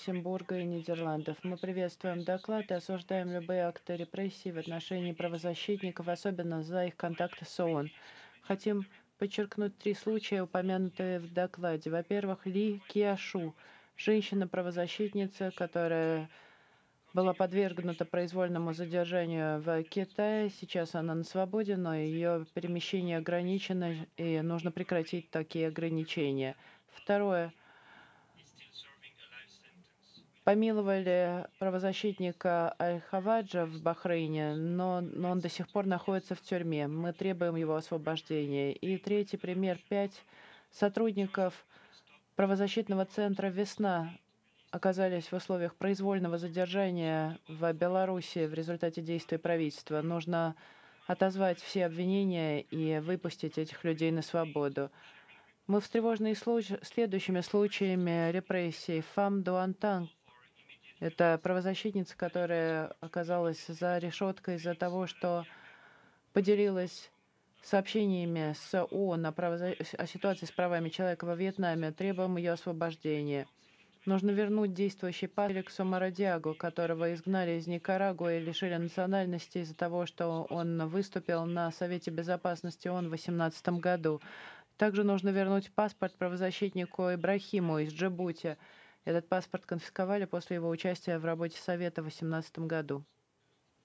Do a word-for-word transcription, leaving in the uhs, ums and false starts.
Люксембурга и Нидерландов. Мы приветствуем доклад и осуждаем любые акты репрессий в отношении правозащитников, особенно за их контакты с ООН. Хотим подчеркнуть три случая, упомянутые в докладе. Во-первых, Ли Киашу, женщина-правозащитница, которая была подвергнута произвольному задержанию в Китае. Сейчас она на свободе, но ее перемещение ограничено, и нужно прекратить такие ограничения. Второе. Помиловали правозащитника Аль-Хаваджа в Бахрейне, но, но он до сих пор находится в тюрьме. Мы требуем его освобождения. И третий пример. Пять сотрудников правозащитного центра «Весна» оказались в условиях произвольного задержания в Беларуси в результате действий правительства. Нужно отозвать все обвинения и выпустить этих людей на свободу. Мы встревожены и случ... следующими случаями репрессий. Фам Дуантан, это правозащитница, которая оказалась за решеткой из-за того, что поделилась сообщениями с ООН о, правоза... о ситуации с правами человека во Вьетнаме. Требуем ее освобождения. Нужно вернуть действующий паспорт Феликсу Мародиагу, которого изгнали из Никарагуа и лишили национальности из-за того, что он выступил на Совете Безопасности ООН в две тысячи восемнадцатом году. Также нужно вернуть паспорт правозащитнику Ибрахиму из Джибути. Этот паспорт конфисковали после его участия в работе Совета в две тысячи восемнадцатом году.